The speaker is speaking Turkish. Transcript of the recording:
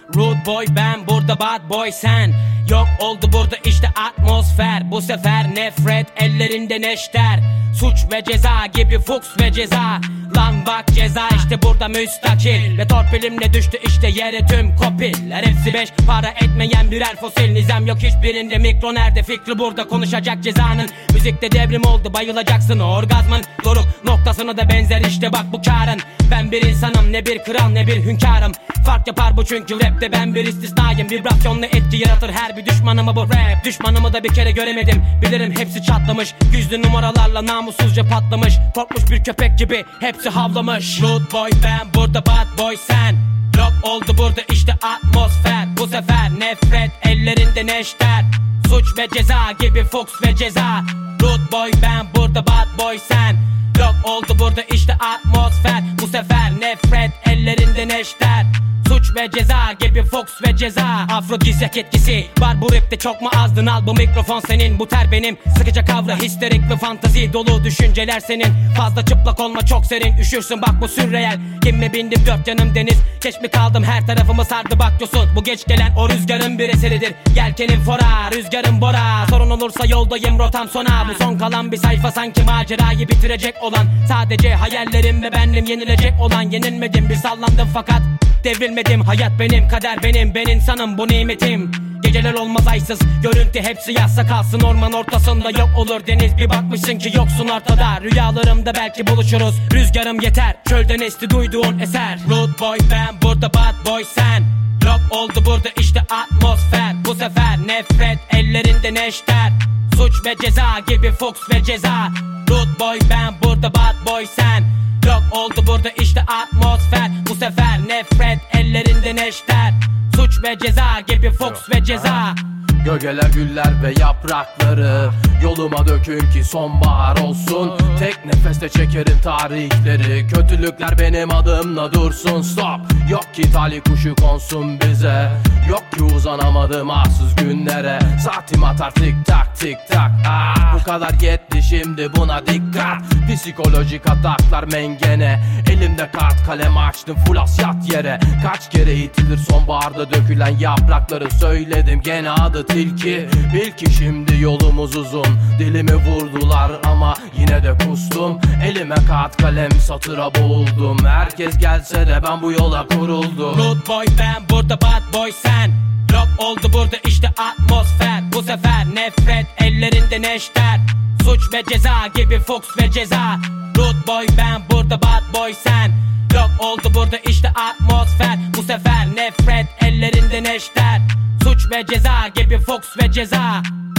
Rude boy ben, burada bad boy sen. Yok oldu burada işte atmosfer. Bu sefer nefret ellerinde neşter. Suç ve ceza gibi fuks ve ceza. Lan bak ceza işte burada müstakil. Ve torpilimle düştü işte yere tüm kopiller. Hepsi beş para etmeyen birer fosil. Nizam yok hiçbirinde, mikro nerede, fikri burada konuşacak cezanın. Müzikte devrim oldu, bayılacaksın orgazmın. Doruk noktasına da benzer işte bak bu karın. Ben bir insanım, ne bir kral ne bir hünkârım. Fark yapar bu çünkü rapte ben bir istisnayım. Vibrasyonla etki yaratır her bir düşmanımı bu rap. Düşmanımı da bir kere göremedim, bilirim hepsi çatlamış. Gizli numaralarla namussuzca patlamış. Korkmuş bir köpek gibi hepsi havlamış. Rude boy ben, burada bad boy sen. Yok oldu burada işte atmosfer. Bu sefer nefret ellerinde neşter. Suç ve ceza gibi fuks ve ceza. Rude boy ben, burada bad boy sen. Yok oldu burada işte atmosfer. Bu sefer nefret ellerinde neşter. Suç ve ceza gibi fuks ve ceza. Afrodizyak etkisi var bu rapte, çok mu azdın? Al bu mikrofon senin, bu ter benim. Sıkıca kavra, histerik ve fantazi dolu düşünceler senin. Fazla çıplak olma, çok serin, üşürsün bak bu sürreel. Gemi bindim, dört yanım deniz. Geç mi kaldım, her tarafımı sardı bak yosun. Bu geç gelen o rüzgarın bir eseridir. Yelkenin fora, rüzgarın bora. Sorun olursa yoldayım, rotam sona. Bu son kalan bir sayfa, sanki macerayı bitirecek olan. Sadece hayallerim ve bendim yenilecek olan. Yenilmedim, bir sallandım fakat devrilmedim. Hayat benim, kader benim, ben insanım, bu nimetim. Geceler olmaz aysız, görüntü hep siyahsa kalsın. Orman ortasında yok olur deniz, bir bakmışsın ki yoksun ortada. Rüyalarımda belki buluşuruz, rüzgarım yeter. Çölden esti duyduğun eser. Rude boy ben, burada bad boy sen. Yok oldu burada işte atmosfer. Bu sefer nefret ellerinde neşter. Suç ve ceza gibi fuks ve ceza. Rude boy ben, burada bad boy sen. Yok oldu burada işte atmosfer. Bu sefer nefret ellerinde neşter. Suç ve ceza gibi fuks ve ceza. Gölgeler, güller ve yaprakları yoluma dökün ki sonbahar olsun. Tek nefeste çekerim tarihleri. Kötülükler benim adımla dursun. Stop. Yok ki talih kuşu konsun bize. Yok ki uzanamadım arsız günlere. Saatim atar tik tak tik tak. Bu kadar yetti, şimdi buna dikkat. Psikolojik ataklar mengene. Elimde kart kalem açtım, full asyat yere. Kaç kere itilir sonbaharda dökülen yaprakları. Söyledim gene adı tilki. Bil ki şimdi yolumuz uzun. Dilimi vurdular ama yine de kustum. Elime kağıt kalem, satıra boğuldum. Herkes gelse de ben bu yola kuruldum. Rude boy ben, burada bad boy sen. Yok oldu burada işte atmosfer. Bu sefer nefret ellerinde neşter. Suç ve ceza gibi fuks ve ceza. Rude boy ben, burada bad boy sen. Yok oldu burada işte atmosfer. Bu sefer nefret ellerinde neşter. Suç ve ceza gibi fuks ve ceza.